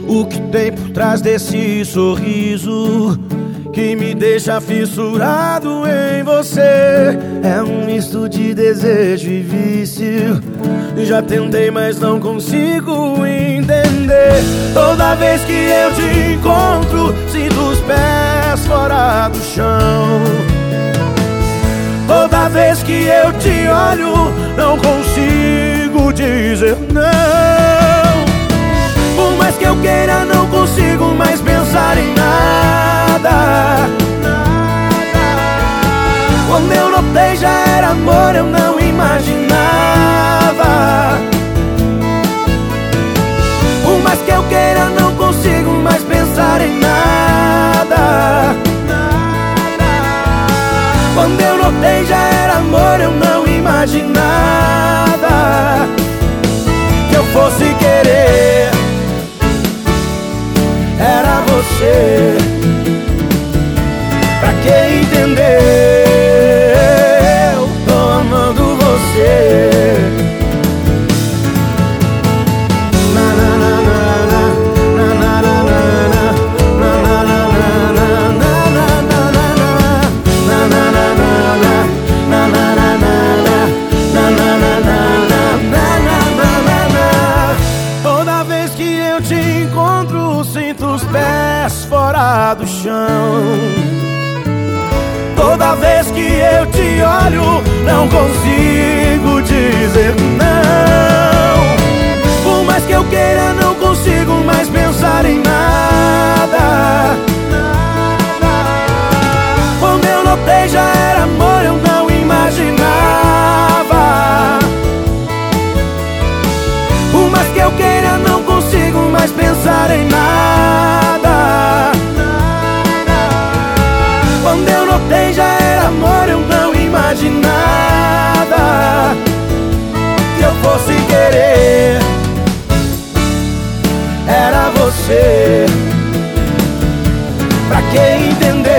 O que tem por trás desse sorriso que me deixa fissurado em você? É um misto de desejo e vício. Já tentei, mas não consigo entender. Toda vez que eu te encontro, sinto os pés fora do chão. Toda vez que eu te olho, não consigo dizer não. Por mais que eu queira, não consigo mais pensar em nada. Quando eu notei já era amor, eu não imaginava. Por mais que eu queira, não consigo mais pensar em nada. Quando eu notei já era amor, eu não imaginava que eu fosse querer. Era você. Pra que entender? Eu tô amando você. Toda vez que eu te encontro, sinto os pés fora do chão. Toda vez que eu te olho, não consigo dizer não. Por mais que eu queira, não consigo mais pensar em nada. Quando eu notei já era amor, eu não imaginava. Por mais que eu queira, não consigo mais pensar em nada. Quando eu notei já era amor, eu não imaginava que eu fosse querer. Era você. Pra que entender?